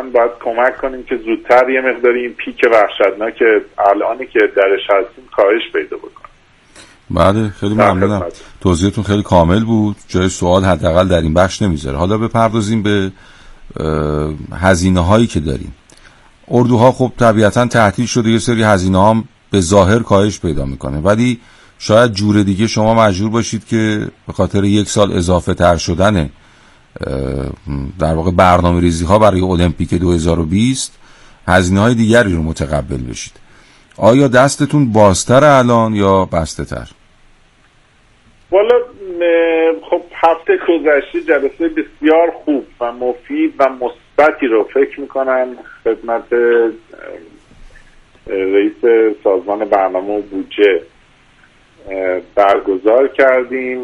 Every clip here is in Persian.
واقعا باید کمک کنیم که زودتر یه مقداری این پیک وحشتناک الانی که درش هستیم کاهش پیدا بکنه. بله خیلی ممنونم، توضیحتون خیلی کامل بود، جای سوال حداقل در این بخش نمیذاره. حالا بپردازیم به هزینه هایی که داریم. اردوها خب طبیعتا تعطیل شده، یه سری هزینه هم به ظاهر کاهش پیدا میکنه، ولی شاید جور دیگه شما مجبور باشید که به خاطر 1 سال اضافه تر شدن در واقع برنامه ریزی ها برای المپیک 2020 هزینه های دیگری رو متقبل بشید. آیا دستتون بازتر الان یا بسته تر؟ والا خب هفته گذشته جلسه بسیار خوب و مفید و مثبتی رو فکر میکنم خدمت رئیس سازمان برنامه و بودجه برگزار کردیم.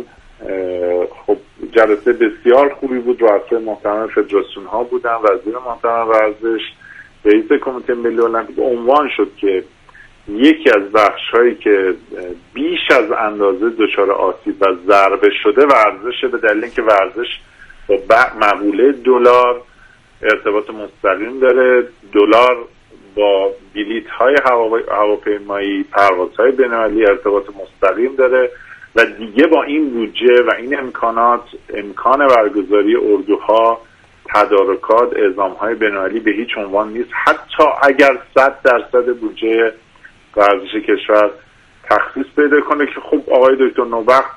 خب جلسه بسیار خوبی بود، رؤسای محترم فدراسیون ها بودن، وزیر محترم ورزش، رئیس کمیته ملی المپیک. عنوان شد که یکی از بخش هایی که بیش از اندازه دچار آسیب و ضربه شده ورزشه، به دلیل اینکه ورزش با مقوله دلار ارتباط مستقیم داره. دلار با بلیط های هواپیمایی، پروازهای بین‌المللی ارتباط مستقیم داره و دیگه با این بودجه و این امکانات، امکان برگزاری اردوها، تدارکات، اعزام‌های بین‌المللی به هیچ عنوان نیست. حتی اگر 100% بودجه ورزش کشور تخصیص پیدا کنه که خب آقای دکتر نوبخت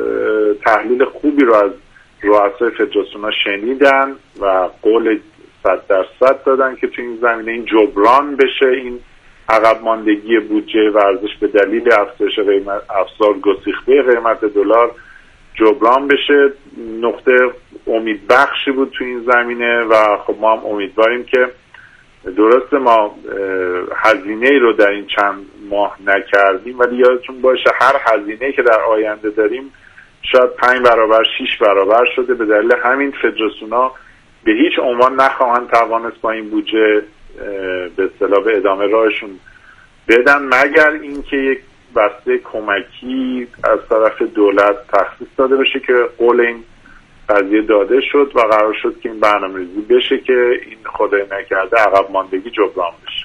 تحلیل خوبی رو از رؤسای فدراسیون‌ها شنیدن و قول 100% دادن که تو این زمینه این جبران بشه، این عقب ماندگی بودجه ورزش به دلیل افزایش افزار گسیخته قیمت دلار جبران بشه. نقطه امیدبخشی بود تو این زمینه و خب ما هم امیدواریم که درسته ما هزینه رو در این چند ماه نکردیم، ولی یادتون باشه هر هزینه که در آینده داریم شاید 5 برابر 6 برابر شده. به دلیل همین فدراسیون‌ها به هیچ عنوان نخواهند توانست با این بودجه به اصطلاح به ادامه راهشون بدن، مگر اینکه یک بسته کمکی از طرف دولت تخصیص داده بشه که قول این قضیه داده شد و قرار شد که این برنامه‌ریزی بشه که این خدای نکرده عقب ماندگی جبران بشه.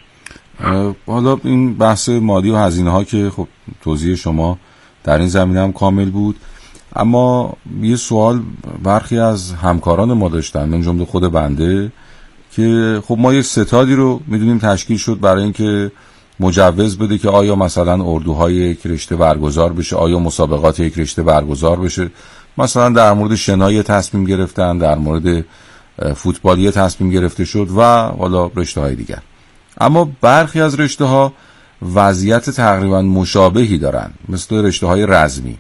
حالا این بحث مالی و هزینه ها که خب توضیح شما در این زمینه هم کامل بود، اما یه سوال برخی از همکاران ما داشتن، من جمله خود بنده، که خب ما یک ستادی رو میدونیم تشکیل شد برای اینکه مجوز بده که آیا مثلا اردوهای یک رشته برگزار بشه، آیا مسابقات یک رشته برگزار بشه. مثلا در مورد شنای تصمیم گرفتن، در مورد فوتبالی تصمیم گرفته شد و حالا رشته های دیگر. اما برخی از رشته ها وضعیت تقریبا مشابهی دارن، مثل رشته های رزمی،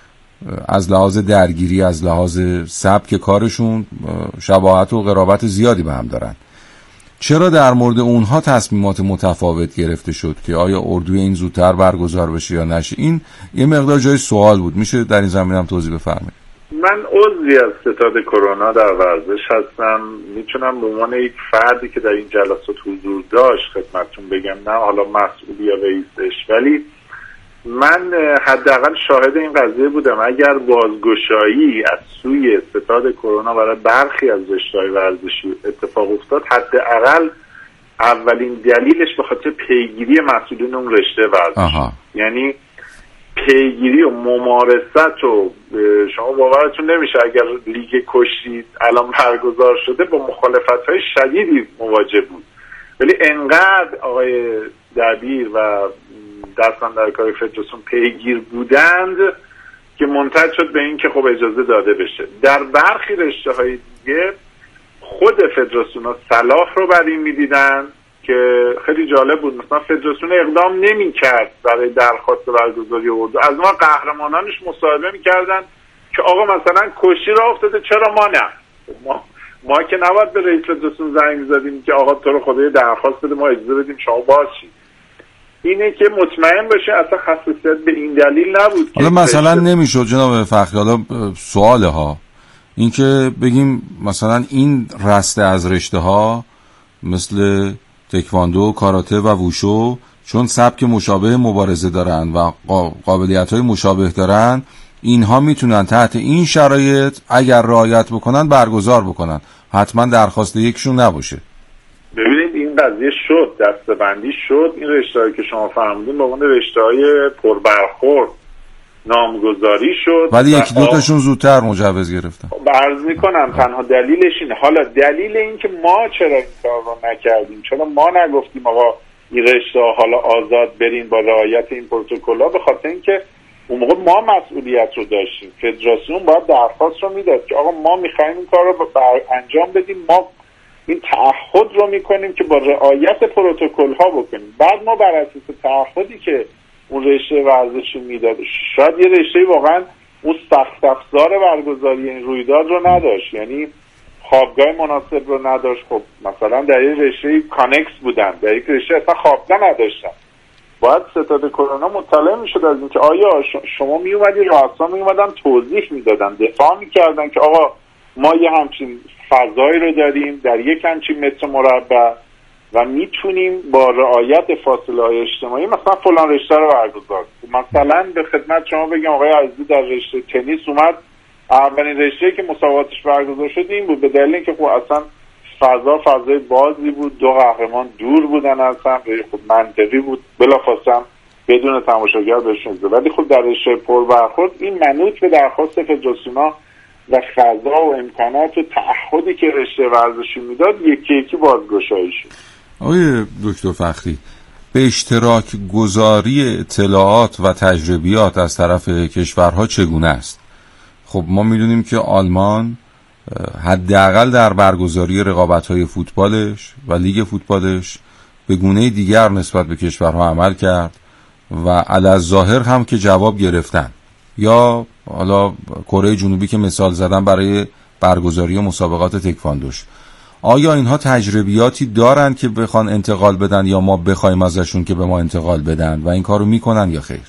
از لحاظ درگیری، از لحاظ سبک کارشون شباهت و قرابت زیادی به هم دارن. چرا در مورد اونها تصمیمات متفاوت گرفته شد که آیا اردوی این زودتر برگزار بشه یا نشه؟ این یه مقدار جای سوال بود. میشه در این زمینه هم توضیح بفرمایید؟ من عضوی از ستاد کرونا در ورزش هستم، میتونم به عنوان یک فردی که در این جلسات حضور داشت خدمتتون بگم، نه حالا مسئول یا رئیسش، ولی من حداقل شاهد این قضیه بودم. اگر بازگشایی از سوی ستاد کرونا برای برخی از رشته‌های ورزشی اتفاق افتاد، حداقل اولین دلیلش به خاطر پیگیری مسئولین اون رشته ورزشی، یعنی پیگیری و ممارست. و شما باورتون نمیشه اگر لیگ کشتی الان برگزار شده با مخالفت‌های شدیدی مواجه بود، ولی انقدر آقای دبیر و دستاندرکار فدراسیون پیگیر بودند که منتهی شد به این که خب اجازه داده بشه. در برخی رشته‌های دیگه خود فدراسیون ها صلاح رو بر این می‌دیدن که خیلی جالب بود. مثلا فدراسیون اقدام نمی‌کرد برای درخواست برگزاری اردو، از ما قهرمانانش مصاحبه می‌کردن که آقا مثلا کشتی راه افتاده چرا ما نه؟ ما که نباید به رئیس فدراسیون زنگ می‌زدیم که آقا تو رو خدای درخواست بده ما اجازه بدیم شما باز شید. اینه که مطمئن باشه اصلا خصوصیت به این دلیل نبود. حالا مثلا نمیشد جناب فخری، حالا سواله ها این که بگیم مثلا این رسته از رشته ها مثل تکواندو، کاراته و ووشو چون سبک مشابه مبارزه دارن و قابلیت های مشابه دارن، اینها میتونن تحت این شرایط اگر رعایت بکنن برگزار بکنن، حتما درخواست یکشون نباشه. این قضیه شد، دسته‌بندی شد، این رشته‌هایی که شما فرمودین به عنوان رشته‌های پربرخورد نامگذاری شد، ولی یکی دو تاشون زودتر مجوز گرفتن. عرض میکنم تنها دلیلش اینه. حالا دلیل این که ما چرا این کار رو نکردیم، چرا ما نگفتیم آقا این رشته‌ها حالا آزاد برین با رعایت این پروتکل‌ها، به خاطر اینکه اون موقع ما مسئولیت رو داشتیم. فدراسیون باید درخواست رو میداد که آقا ما میخوایم این کار رو انجام بدیم، ما این تعهد رو میکنیم که با رعایت پروتکل‌ها بکنیم. بعد ما بر اساس تعهدی که اون رشته ورزشی میداد، شاید یه رشته واقعا اون سخت افزار برگزاری این رویداد رو نداشت، یعنی خوابگاه مناسب رو نداشت. خب مثلا در یه رشته کانکس بودن، در یک رشته اصلا خوابگاه نداشتن. باید ستاد کرونا مطلع میشد از اینکه آیا شما میومدی، رؤسا میومدن توضیح میدادن، دفاع میکردن که آقا ما یه همچین فضایی رو داریم در یک همچین متر مربع و میتونیم با رعایت فاصله اجتماعی مثلا فلان رشته رو برگزار کنیم. مثلا به خدمت شما بگم آقای عزیزی در رشته تنیس اومد، اولین رشته که مسابقاتش برگزار شد این بود، به دلیل اینکه خب اصلا فضای بازی بود، دو قهرمان دور بودن از هم، خب منطقی بود بلافاصله بدون تماشاگر بهشون زد. ولی خب در رشته پربرخورد این منوط به درخواست فدراسیون‌ها و فضا و امکانات و تعهدی که رشته ورزشی میداد یکی یکی بازگشایی شد. آقای دکتر فخری، به اشتراک گذاری اطلاعات و تجربیات از طرف کشورها چگونه است؟ خب ما میدونیم که آلمان حداقل در برگزاری رقابت‌های فوتبالش و لیگ فوتبالش به گونه دیگر نسبت به کشورها عمل کرد و علی‌الظاهر هم که جواب گرفتن. یا حالا کره جنوبی که مثال زدن برای برگزاری مسابقات تکواندوش، آیا اینها تجربیاتی دارن که بخوان انتقال بدن یا ما بخوایم ازشون که به ما انتقال بدن و این کارو میکنن یا خیر؟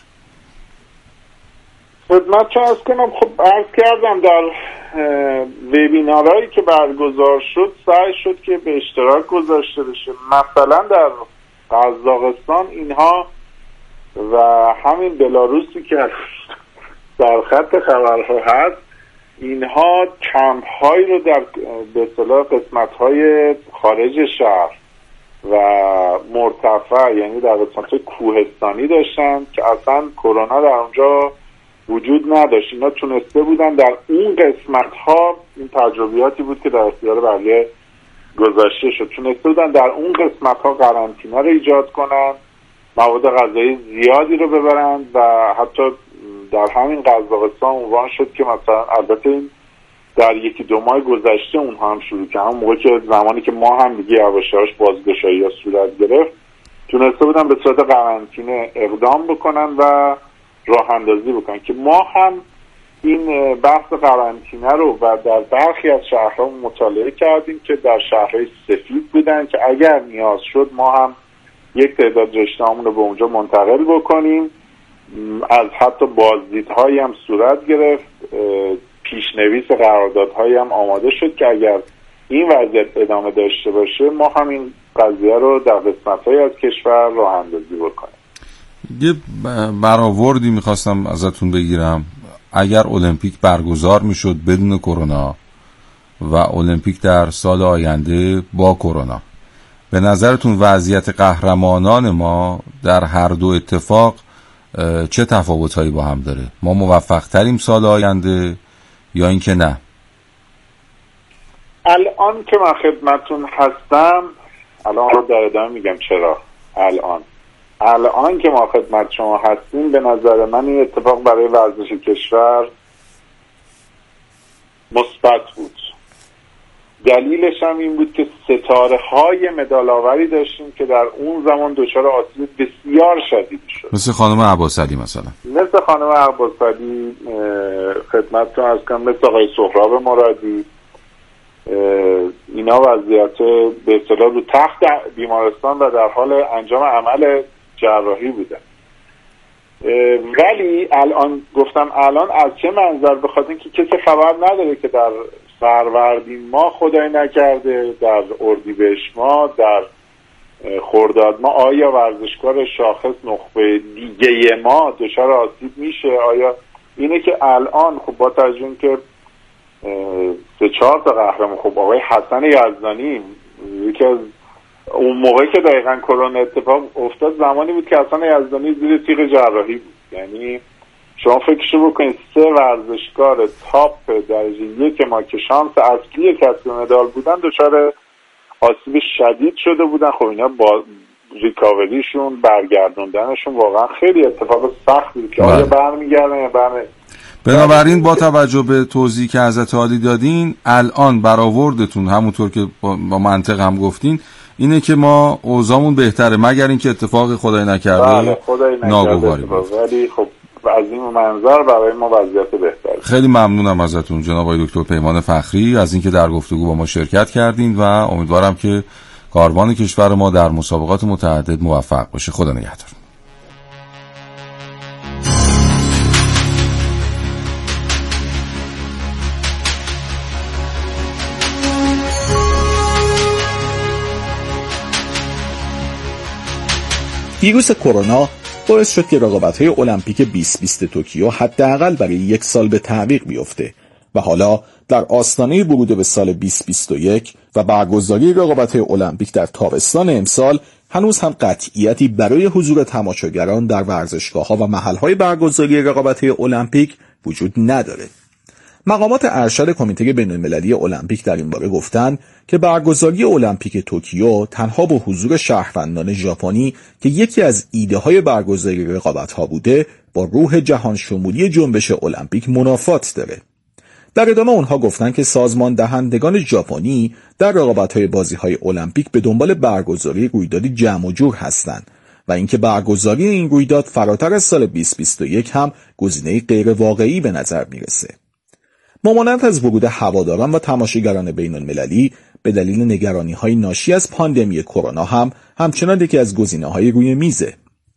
خدمت چه از کنم، خب عرض کردم در وبینارهایی که برگزار شد سعی شد که به اشتراک گذاشته بشه. مثلا در قزاقستان اینها و همین بلاروسی که در خط خبرها هست، اینها کمپ هایی رو در به اصطلاح قسمت های خارج شهر و مرتفع، یعنی در قسمت کوهستانی داشتن که اصلا کرونا در اونجا وجود نداشت. اینا تونسته بودن در اون قسمت ها، این تجربیاتی بود که در اختیار بقیه گذاشته شد، تونسته بودن در اون قسمت ها قرنطینه رو ایجاد کنن، مواد غذایی زیادی رو ببرن و حتی در همین قزاقستان عنوان شد که مثلا البته این در یکی دو ماه گذشته اونها هم شروع کردن، اون موقع که زمانی که ما هم دیگه یواش‌یواش بازگشایی ها صورت گرفت، تونسته بودن به صورت قرنطینه اقدام بکنن و راه اندازی بکنن که ما هم این بحث قرنطینه رو و در برخی از شهرها مطالعه کردیم که در شهرهای سفید بودن که اگر نیاز شد ما هم یک تعداد رشته‌هامون رو به اونجا منتقل بکنیم. از حتی بازدیدهایی هم صورت گرفت، پیشنویس قراردادهایی هم آماده شد که اگر این وضعیت ادامه داشته باشه ما هم این قضیه رو در قسمت‌های از کشور راه اندازی بکنیم. یه برآوردی میخواستم ازتون بگیرم. اگر المپیک برگزار میشد بدون کرونا و المپیک در سال آینده با کرونا، به نظرتون وضعیت قهرمانان ما در هر دو اتفاق چه تفاوت‌هایی با هم داره؟ ما موفق‌تریم سال آینده یا اینکه نه؟ الان که من خدمتون هستم، الان رو در ادامه میگم چرا. الان که ما خدمت شما هستیم، به نظر من این اتفاق برای ورزش کشور مثبت بود. دلیلش هم این بود که ستاره های مدال آوری داشتیم که در اون زمان دچار آسیب بسیار شدید شد، مثل خانم عباسعلی مثل خانم عباسعلی، خدمتتون عرض کنم مثل آقای سهراب مرادی. اینا وضعیت به اصطلاح رو تخت بیمارستان و در حال انجام عمل جراحی بودن. ولی الان گفتم الان از چه منظر؟ بخاطر اینکه کسی خبر نداره که در فروردین ما خدای نکرده، در اردیبهشت ما، در خرداد ما آیا ورزشکار شاخص نخبه دیگه ما دچار آسیب میشه؟ آیا اینه که الان خب با توجه که 3-4 تا قهرمان، خب آقای حسن یزدانی یکی از اون موقع که دقیقاً کرونا اتفاق افتاد زمانی بود که اصلا یزدانی زیر تیغ جراحی بود. یعنی شما فکرشو بکنید 3 ورزشکار تاپ درجه 1 ما که شانس اصلی کسب مدال بودن دچار آسیب شدید شده بودن. خب اینا با ریکاوریشون برگردوندنشون واقعا خیلی اتفاق سخت بود که آیا برمیگردن یا بنابراین با توجه به توضیحی که حضرت عالی دادین الان برآوردتون همونطور که با منطق هم گفتین اینه که ما اوضاعمون بهتره مگر اینکه اتفاق خدای نکرده ناگواری بود. ولی خب از این منظر برای ما وضعیت بهتره. خیلی ممنونم ازتون جناب آقای دکتر پیمان فخری از اینکه در گفتگو با ما شرکت کردین و امیدوارم که کاروان کشور ما در مسابقات متعدد موفق باشه. خدا نگهدار. ویروس کرونا باعث شد که رقابت‌های المپیک 2020 توکیو حداقل برای 1 سال به تعویق بیفته و حالا در آستانه ورود به سال 2021 و برگزاری رقابت‌های المپیک در تابستان امسال هنوز هم قطعیتی برای حضور تماشاگران در ورزشگاه‌ها و محل‌های برگزاری رقابت‌های المپیک وجود نداره. مقامات ارشد کمیته بین‌المللی المپیک در این باره گفتند که برگزاری المپیک توکیو تنها با حضور شهروندان ژاپنی که یکی از ایده‌های برگزاری رقابت‌ها بوده با روح جهان شمولی جنبش المپیک منافات داره. در ادامه اونها گفتند که سازمان دهندگان ژاپنی در رقابت‌های بازی‌های المپیک به دنبال برگزاری رویدادی جمع و جور هستند و اینکه برگزاری این رویداد فراتر از سال 2021 هم گزینه‌ای غیر واقعی به نظر میرسه. ممانعت از ورود هواداران و تماشاگران بین‌المللی به دلیل نگرانی‌های ناشی از پاندمی کرونا هم همچنان یکی از گزینه‌های روی میزه.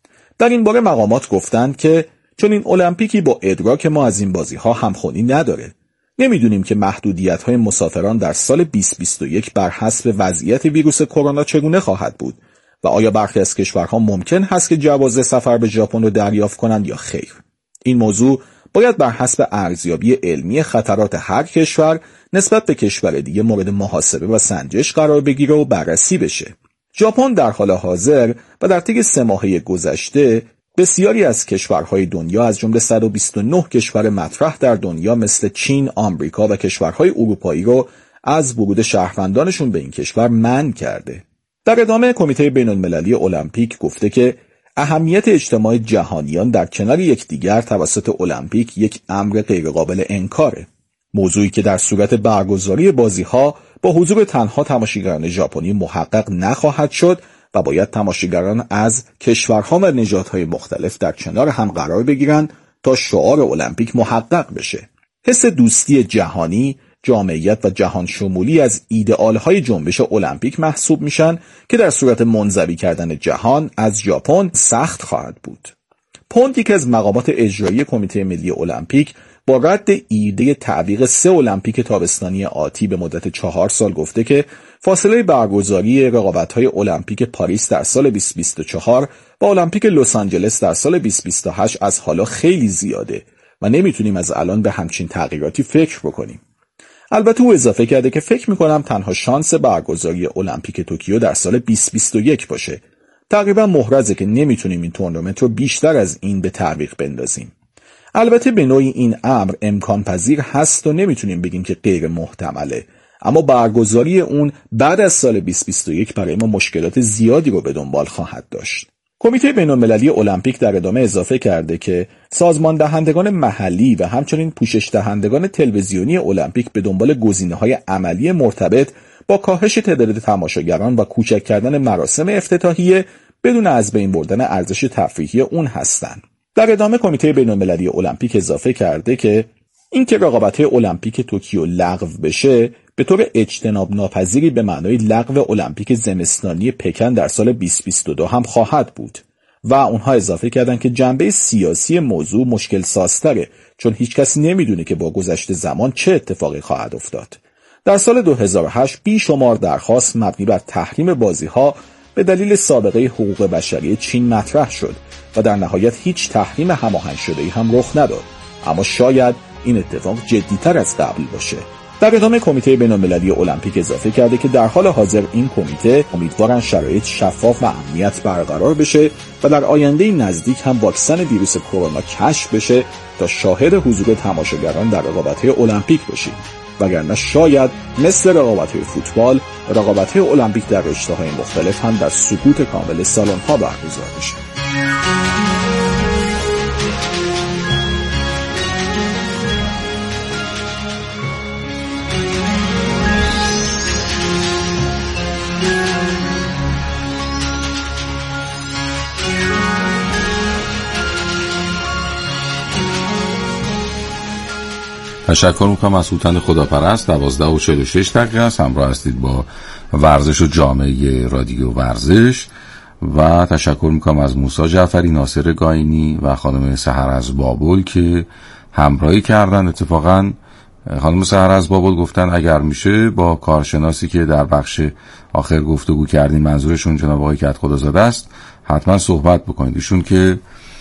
در این باره مقامات گفتند که چون این المپیکی با ادراک ما از این بازی‌ها همخوانی نداره. نمیدونیم که محدودیت‌های مسافران در سال 2021 بر حسب وضعیت ویروس کرونا چگونه خواهد بود و آیا برخی از کشورها ممکن هست که جواز سفر به ژاپن رو دریافت کنند یا خیر. این موضوع باید بر حسب ارزیابی علمی خطرات هر کشور نسبت به کشور دیگه مورد محاسبه و سنجش قرار بگیره و بررسی بشه. ژاپن در حال حاضر و در طی 3 ماهه گذشته بسیاری از کشورهای دنیا از جمله 129 کشور مطرح در دنیا مثل چین، آمریکا و کشورهای اروپایی رو از ورود شهروندانشون به این کشور منع کرده. در ادامه کمیته بین‌المللی المپیک گفته که اهمیت اجتماع جهانیان در کنار یکدیگر توسط المپیک یک امر غیرقابل انکاره. موضوعی که در صورت برگزاری بازی‌ها با حضور تنها تماشاگران ژاپنی محقق نخواهد شد و باید تماشاگران از کشورها و نژادهای مختلف در کنار هم قرار بگیرند تا شعار المپیک محقق بشه. حس دوستی جهانی، جامعیت و جهان شمولی از ایدئالهای جنبش المپیک محسوب میشن که در صورت منزوی کردن جهان از ژاپن سخت خواهد بود. پوند، یک از مقامات اجرایی کمیته ملی المپیک، با رد ایده تعویق 3 المپیک تابستانی آتی به مدت 4 سال گفته که فاصله برگزاری رقابت‌های المپیک پاریس در سال 2024 و المپیک لس آنجلس در سال 2028 از حالا خیلی زیاده و نمیتونیم از الان به همچین تغییراتی فکر بکنیم. البته او اضافه کرده که فکر میکنم تنها شانس برگزاری المپیک توکیو در سال 2021 باشه. تقریبا محرزه که نمیتونیم این تورنمنت رو بیشتر از این به تعویق بندازیم. البته به نوعی این امر امکان پذیر هست و نمیتونیم بگیم که غیر محتمله، اما برگزاری اون بعد از سال 2021 برای ما مشکلات زیادی رو به دنبال خواهد داشت. کمیته بین‌المللی المپیک در ادامه اضافه کرده که سازمان دهندگان محلی و همچنین پوشش دهندگان تلویزیونی المپیک به دنبال گزینه‌های عملی مرتبط با کاهش تعداد تماشاگران و کوچک کردن مراسم افتتاحیه بدون از بین بردن ارزش تفریحی اون هستند. در ادامه کمیته بین‌المللی المپیک اضافه کرده که اینکه رقابت‌های المپیک توکیو لغو بشه به طور اجتناب ناپذیری به معنای لغو المپیک زمستانی پکن در سال 2022 هم خواهد بود و اونها اضافه کردند که جنبه سیاسی موضوع مشکل سازتره، چون هیچ کس نمیدونه که با گذشت زمان چه اتفاقی خواهد افتاد. در سال 2008 بیشمار درخواست مبنی بر تحریم بازی‌ها به دلیل سابقه حقوق بشری چین مطرح شد و در نهایت هیچ تحریم هماهنگ شده‌ای هم رخ نداد، اما شاید این اتفاق جدی‌تر از قبل باشه. در ادامه کمیته بین‌المللی المپیک اضافه کرده که در حال حاضر این کمیته امیدوارن شرایط شفاف و امنیت برقرار بشه و در آینده نزدیک هم واکسن ویروس کرونا کشف بشه تا شاهد حضور تماشاگران در رقابت‌های المپیک بشیم، وگرنه شاید مثل رقابت‌های فوتبال، رقابت‌های المپیک در رشته‌های مختلف هم در سکوت کامل سالن‌ها برگزار بشه. تشکر میکنم از هوتن خداپرست. 12:46 است. همراه هستید با ورزش و جامعه رادیو ورزش و تشکر میکنم از موسی جعفری، ناصر گاینی و خانم سحر از بابل که همراهی کردن. اتفاقا خانم سحر از بابل گفتن اگر میشه با کارشناسی که در بخش آخر گفتگو کردیم، منظورشون جناب آقای کدخدازاده است، حتما صحبت بکنید. ایشون که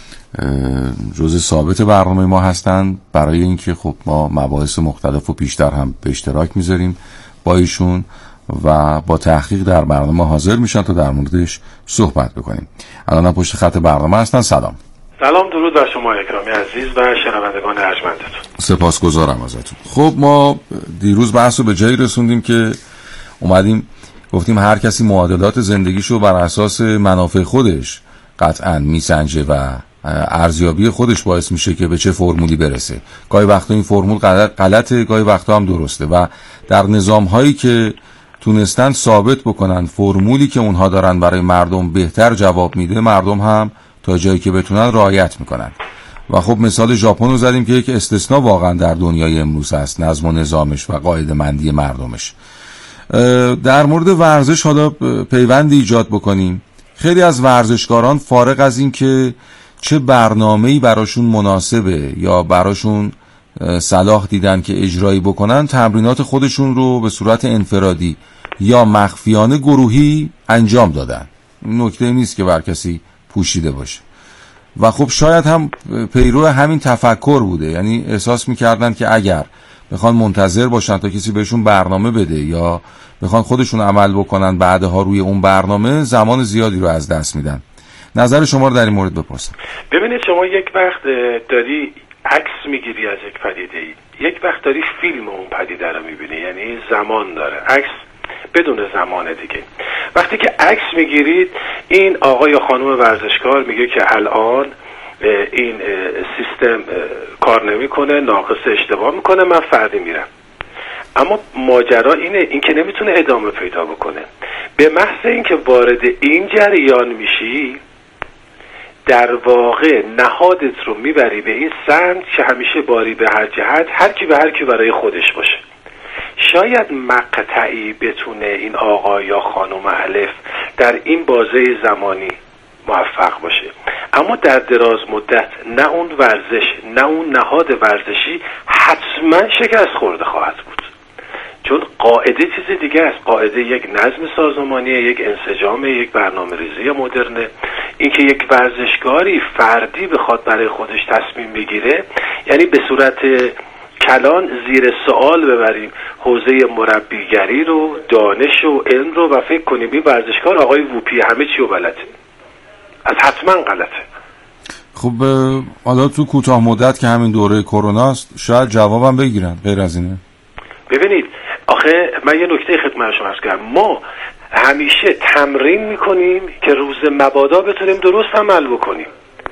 جزء ثابت برنامه ما هستند برای اینکه خب ما مباحث مختلف و بیشتر هم به اشتراک میذاریم با ایشون و با تحقیق در برنامه حاضر میشن تا در موردش صحبت بکنیم. الان پشت خط برنامه هستن. سلام. درود بر شما اکرامی عزیز و شنوندگان ارجمندتون. سپاسگزارم ازتون. خب ما دیروز بحث رو به جایی رسوندیم که اومدیم گفتیم هر کسی معادلات زندگیشو بر اساس منافع خودش قطعاً میسنجه و ارزیابی خودش باعث میشه که به چه فرمولی برسه. گاهی وقتا این فرمول غلطه، گاهی وقتا هم درسته و در نظام هایی که تونستن ثابت بکنن فرمولی که اونها دارن برای مردم بهتر جواب میده، مردم هم تا جایی که بتونن رعایت میکنن. و خب مثال ژاپن رو زدیم که یک استثناء واقعا در دنیای امروز هست، نظم و نظامش و قاعده‌مندی مردمش. در مورد ورزش حالا پیوندی ایجاد بکنیم. خیلی از ورزشکاران فارغ از این که چه برنامه‌ای براشون مناسبه یا براشون صلاح دیدن که اجرایی بکنن، تمرینات خودشون رو به صورت انفرادی یا مخفیانه گروهی انجام دادن. این نکته نیست که بر کسی پوشیده باشه و خب شاید هم پیرو همین تفکر بوده، یعنی احساس میکردن که اگر بخوان منتظر باشن تا کسی بهشون برنامه بده یا بخوان خودشون عمل بکنن بعدها روی اون برنامه، زمان زیادی رو از دست میدن. نظر شما رو در این مورد بپرسم. ببینید شما یک وقت داری عکس میگیری از یک پدیده ای، یک وقت داری فیلم اون پدیده رو میبینی، یعنی زمان داره، عکس بدون زمانه دیگه. وقتی که عکس میگیرید این آقا یا خانم ورزشکار میگه که الان این سیستم کار نمیکنه، ناقص اشتباه میکنه، من فردی میرم. اما ماجرا این که نمیتونه ادامه پیدا بکنه. به محض اینکه وارد این جریان میشی در واقع نهادت رو میبری به این سمت که همیشه باری به هر جهت، هر کی به هر کی برای خودش باشه. شاید مقطعی بتونه این آقا یا خانم الف در این بازه زمانی موفق باشه، اما در دراز مدت نه اون ورزش نه اون نهاد ورزشی حتما شکست خورده خواهد بود، چون قاعده چیز دیگه است. قاعده یک نظم سازمانیه، یک انسجام، یک برنامه ریزی مدرنه. اینکه یک ورزشکاری فردی بخواد برای خودش تصمیم بگیره، یعنی به صورت کلان زیر سوال ببریم حوزه مربیگری رو، دانش و علم رو و فکر کنیم این ورزشکار آقای ووپی همه چی رو بلده. از حتما غلطه. خب حالا تو کوتاه مدت که همین دوره کرونا است شاید جوابم بگیرن، غیر از اینه. ببینید آخه من یه نکته خدمت شما عرض کنم، ما همیشه تمرین میکنیم که روز مبادا بتونیم درست عمل بکنیم.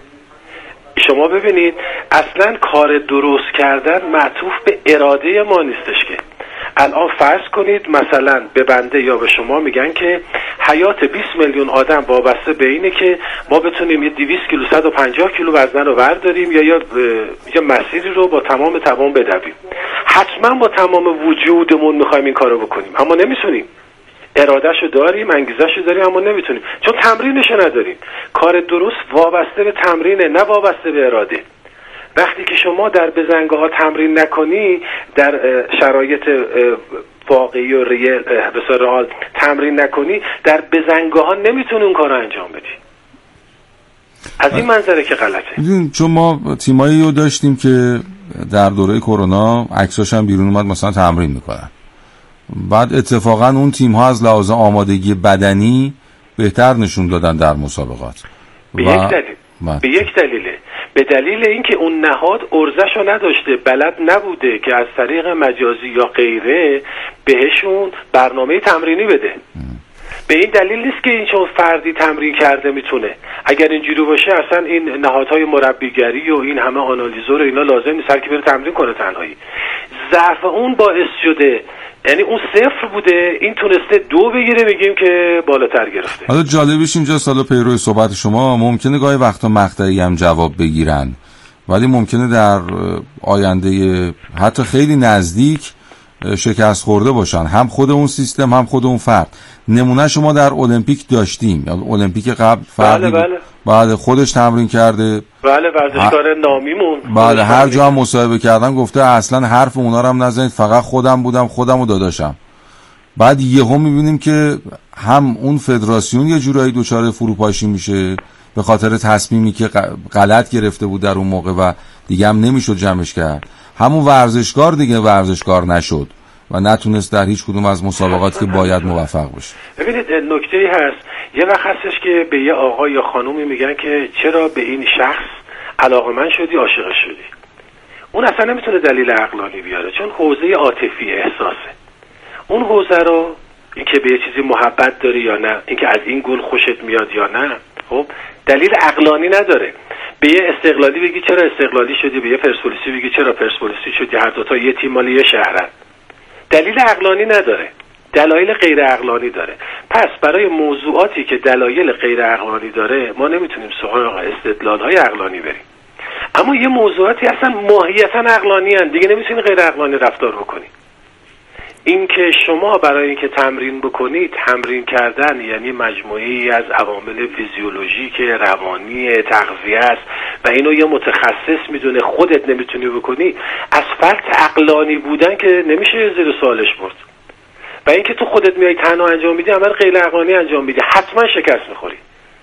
شما ببینید اصلا کار درست کردن معطوف به اراده ما نیستش که الان فرض کنید مثلا به بنده یا به شما میگن که حیات 20 میلیون آدم وابسته به اینه که ما بتونیم یه 200 کیلو 150 کیلو وزن رو برداریم یا مسیری رو با تمام توان بدویم. حتما با تمام وجودمون میخوایم این کارو بکنیم اما نمیتونیم. ارادهشو داریم، انگیزشو داریم اما نمیتونیم چون تمرینشو نداریم. کار درست وابسته به تمرینه، نه وابسته به اراده. وقتی که شما در بزنگاه ها تمرین نکنی، در شرایط واقعی و ریل به رئال تمرین نکنی، در بزنگاه ها نمیتونی اون کار رو انجام بدی. از این منظره که غلطه. چون ما تیمایی رو داشتیم که در دوره کرونا عکساش هم بیرون اومد مثلا تمرین میکنن. بعد اتفاقا اون تیم ها از لحاظ آمادگی بدنی بهتر نشون دادن در مسابقات. به یک دلیله. به دلیل اینکه اون نهاد ارزشو نداشته، بلد نبوده که از طریق مجازی یا غیره بهشون برنامه تمرینی بده. به این دلیل نیست که این چون فردی تمرین کرده میتونه. اگر اینجوری باشه اصلا این نهادهای مربیگری و این همه آنالیزور و اینا لازم نیست هر کی بره تمرین کنه تنهایی. ضعف اون باعث شده، یعنی اون 0 بوده، این تونسته 2 بگیره، میگیم که بالاتر گرفته. حالا جالبش اینجا سالا پیرو صحبت شما ممکنه گاهی وقتا مقطعی هم جواب بگیرن، ولی ممکنه در آینده حتی خیلی نزدیک شکست خورده باشن، هم خود اون سیستم هم خود اون فرد. نمونه شما در المپیک داشتیم، المپیک قبل فردی بعد خودش تمرین کرده، بله ورزشکار نامیمون، بعد هر جا هم مصاحبه کردن گفته اصلا حرف اونا رو هم نزنید، فقط خودم بودم، خودم و داداشم. بعد یهو میبینیم که هم اون فدراسیون یه جورایی دوچاره فروپاشی میشه به خاطر تصمیمی که غلط گرفته بود در اون موقع و دیگه هم نمیشد جمعش کرد، همون ورزشکار دیگه ورزشکار نشد و نتونست در هیچ کدوم از مسابقاتی که باید موفق بشه. ببینید نکته‌ای هست، یه وقت هستش که به یه آقا یا خانومی میگن که چرا به این شخص علاقه‌مند شدی، عاشق شدی. اون اصلا نمیتونه دلیل عقلانی بیاره، چون حوزه عاطفی احساسه. اون حوزه رو اینکه به یه چیزی محبت داری یا نه، اینکه از این گل خوشت میاد یا نه، خب دلیل عقلانی نداره. به یه استقلالی بگی چرا استقلالی شدی، به یه پرسپولیسی بگی چرا پرسپولیسی شدی، هر دو تا یه تیم مال یه شهرن. دلیل عقلانی نداره، دلایل غیر عقلانی داره. پس برای موضوعاتی که دلایل غیر عقلانی داره ما نمیتونیم سراغ استدلال‌های عقلانی بریم. اما یه موضوعاتی اصلا ماهیتاً عقلانی هستند، دیگه نمیتونی غیر عقلانی رفتار بکنی. این که شما برای اینکه تمرین بکنید، تمرین کردن یعنی مجموعه‌ای از عوامل فیزیولوژیک، روانی، تغذیه است و اینو یه متخصص میدونه، خودت نمیتونی بکنی، از فرط عقلانی بودن که نمیشه زیر سوالش برد. و اینکه تو خودت میای تنها انجام میدی، عمل غیر عقلانی انجام میدی، حتما شکست میخوری.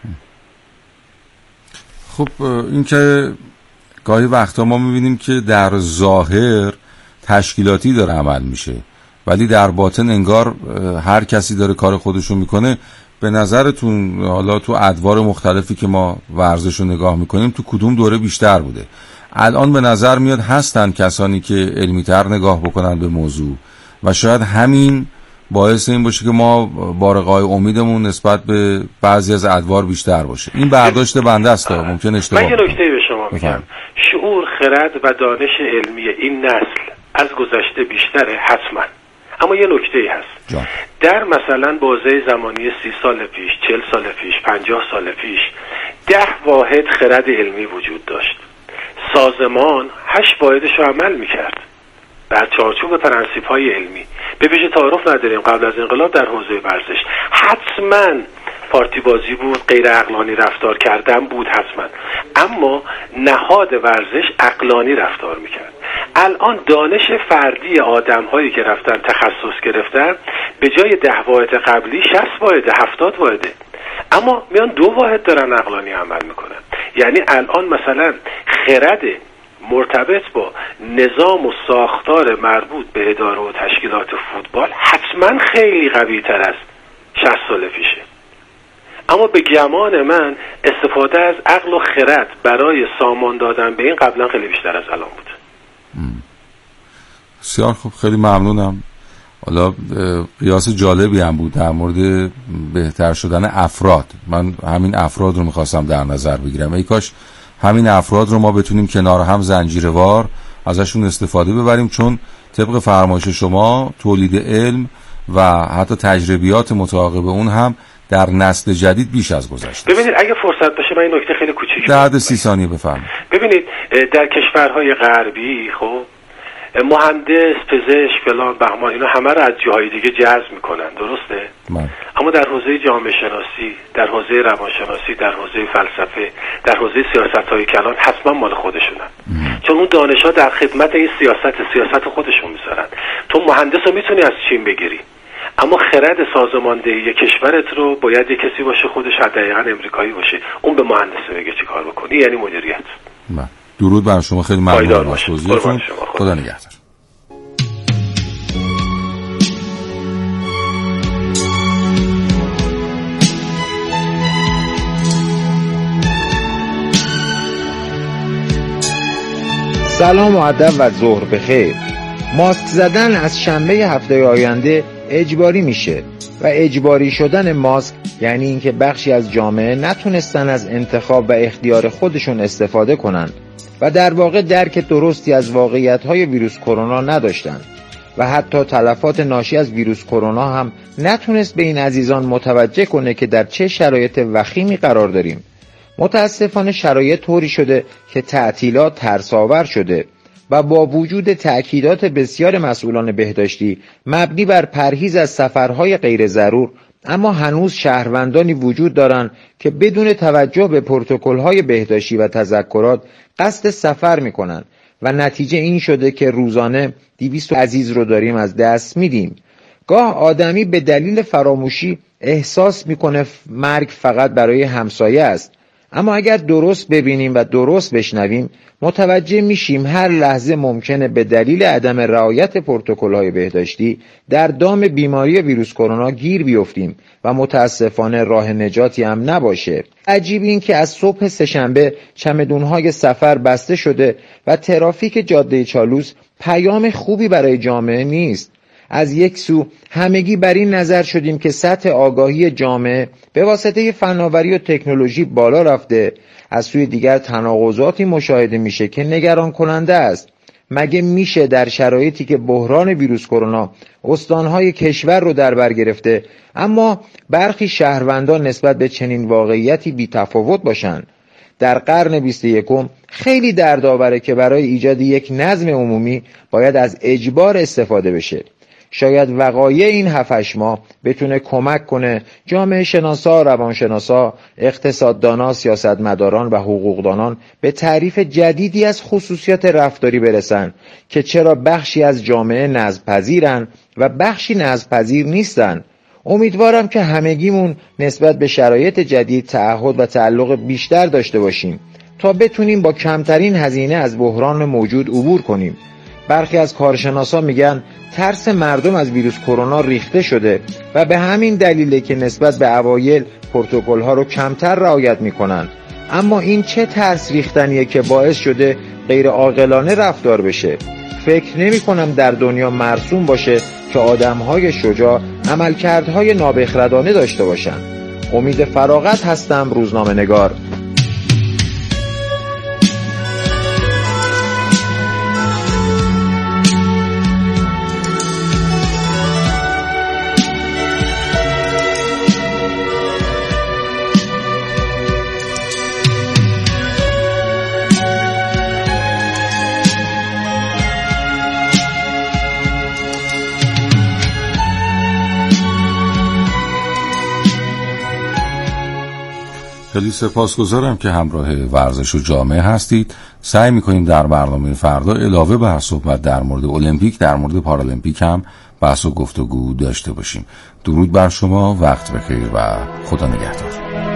خب این که گاهی وقتا ما میبینیم که در ظاهر تشکیلاتی داره عمل میشه، ولی در باطن انگار هر کسی داره کار خودشو میکنه. به نظرتون حالا تو ادوار مختلفی که ما ورزش رو نگاه میکنیم تو کدوم دوره بیشتر بوده؟ الان به نظر میاد هستن کسانی که علمی‌تر نگاه بکنن به موضوع و شاید همین باعث این باشه که ما بارقای امیدمون نسبت به بعضی از ادوار بیشتر باشه. این برداشت بنده است، ممکن اشتباه باشه. من یه نکته به شما میگم، شعور، خرد و دانش علمی این نسل از گذشته بیشتره حتما، اما یه نکته‌ای هست در مثلا بازه زمانی 30 سال پیش، 40 سال پیش، 50 سال پیش 10 واحد خرد علمی وجود داشت. سازمان 8 واحدش رو عمل میکرد در چارچوب پرنسیپ‌های علمی. به ویژه تعارف نداریم قبل از انقلاب در حوزه ورزش حتما پارتی بازی بود، غیر عقلانی رفتار کردن بود حتما، اما نهاد ورزش عقلانی رفتار میکرد. الان دانش فردی آدم‌هایی که رفتن تخصص گرفتن به جای 10 واحد قبلی 60 واحد، 70 واحده، اما میان 2 واحد دارن عقلانی عمل میکنن. یعنی الان مثلا خرد مرتبط با نظام و ساختار مربوط به اداره و تشکیلات فوتبال حتما خیلی قوی تر از 60 سال پیشه. اما به گمان من استفاده از عقل و خرد برای سامان دادن به این قبلا خیلی بیشتر از الان بود. بسیار خوب، خیلی ممنونم. حالا قیاس جالبی هم بود در مورد بهتر شدن افراد. من همین افراد رو میخواستم در نظر بگیرم. ای کاش همین افراد رو ما بتونیم کنار هم زنجیروار ازشون استفاده ببریم، چون طبق فرمایش شما تولید علم و حتی تجربیات متعاقب اون هم در نسل جدید بیش از گذشته. ببینید اگه فرصت باشه من این نکته خیلی کوچیک در 30 ثانیه بفرمایید. ببینید در کشورهای غربی خب مهندس، پزشک، فلان بهمان اینا همه رو از جاهای دیگه جذب میکنن، درسته؟ اما در حوزه جامعه شناسی، در حوزه روانشناسی، در حوزه فلسفه، در حوزه سیاست‌های کلان حتما مال خودشونن. چون اون دانش‌ها در خدمت این سیاست خودشون میذارن. تو مهندس رو میتونی از چین بگیری، اما خرد سازماندهی کشورت رو باید یک کسی باشه خودش دقیقاً امریکایی باشه، اون به مهندس بگه چی کار بکنی، یعنی مدیریت. درود بر شما، خیلی ممنونم از توضیحتون. خدا نگهدار. سلام و ادب و ظهر بخیر. ماسک زدن از شنبه هفته آینده اجباری میشه و اجباری شدن ماسک یعنی اینکه بخشی از جامعه نتونستن از انتخاب و اختیار خودشون استفاده کنند و در واقع درک درستی از واقعیت‌های ویروس کرونا نداشتند و حتی تلفات ناشی از ویروس کرونا هم نتونست به این عزیزان متوجه کنه که در چه شرایط وخیمی قرار داریم. متاسفانه شرایط طوری شده که تعطیلات ترس‌آور شده و با وجود تأکیدات بسیار مسئولان بهداشتی مبنی بر پرهیز از سفرهای غیر ضرور، اما هنوز شهروندانی وجود دارند که بدون توجه به پروتکل‌های بهداشتی و تذکرات قصد سفر می‌کنند و نتیجه این شده که روزانه 200 عزیز رو داریم از دست میدیم. گاه آدمی به دلیل فراموشی احساس می‌کنه مرگ فقط برای همسایه است، اما اگر درست ببینیم و درست بشنویم متوجه میشیم هر لحظه ممکنه به دلیل عدم رعایت پروتکل‌های بهداشتی در دام بیماری ویروس کرونا گیر بیفتیم و متاسفانه راه نجاتی هم نباشه. عجیب این که از صبح سه‌شنبه چمدون‌های سفر بسته شده و ترافیک جاده چالوس پیام خوبی برای جامعه نیست. از یک سو همگی بر این نظر شدیم که سطح آگاهی جامعه به واسطه فناوری و تکنولوژی بالا رفته، از سوی دیگر تناقضاتی مشاهده میشه که نگران کننده است. مگه میشه در شرایطی که بحران ویروس کرونا استانهای کشور رو در بر گرفته اما برخی شهروندان نسبت به چنین واقعیتی بی تفاوت باشن؟ در قرن 21 خیلی دردآوره که برای ایجاد یک نظم عمومی باید از اجبار استفاده بشه. شاید وقایع این 7-8 ماه بتونه کمک کنه جامعه شناسا، روانشناسا، اقتصاددانا، سیاستمداران و حقوقدانان به تعریف جدیدی از خصوصیات رفتاری برسن که چرا بخشی از جامعه نظم‌پذیرن و بخشی نظم‌پذیر نیستن. امیدوارم که همگیمون نسبت به شرایط جدید تعهد و تعلق بیشتر داشته باشیم تا بتونیم با کمترین هزینه از بحران موجود عبور کنیم. برخی از کارشناسا میگن ترس مردم از ویروس کرونا ریخته شده و به همین دلیله که نسبت به اوایل پروتکل‌ها رو کمتر رعایت میکنن. اما این چه ترس ریختنیه که باعث شده غیر عاقلانه رفتار بشه؟ فکر نمی‌کنم در دنیا مرسوم باشه که آدم‌های شجاع عملکردهای نابخردانه داشته باشن. امید فراغت هستم، روزنامه‌نگار. خیلی سپاسگزارم که همراه ورزش و جامعه هستید. سعی میکنیم در برنامه فردا علاوه بر صحبت در مورد المپیک در مورد پارالمپیک هم بحث و گفتگو داشته باشیم. درود بر شما، وقت بخیر و خدا نگهدار.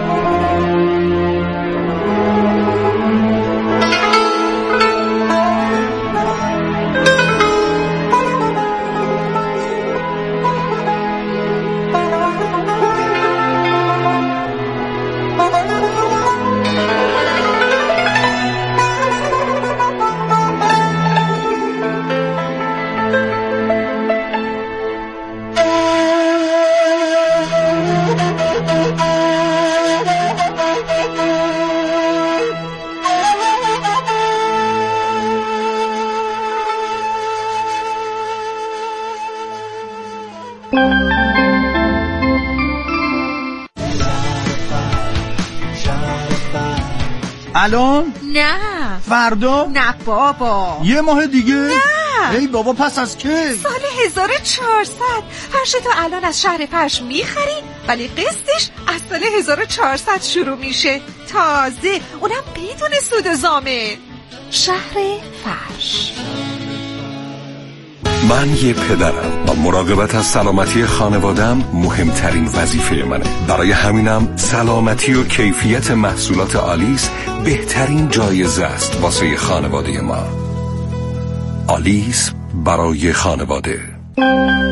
الان؟ نه. فردا؟ نه بابا. یه ماه دیگه؟ نه. ای بابا پس از کی؟ سال 1400. فرشتو الان از شهر فرش میخری ولی قسطش از سال 1400 شروع میشه، تازه اونم بدون سود و ضامن. شهر فرش. من یه پدرم و مراقبت از سلامتی خانوادم مهمترین وظیفه منه. برای همینم سلامتی و کیفیت محصولات آلیس بهترین جایزه است واسه خانواده ما. آلیس برای خانواده.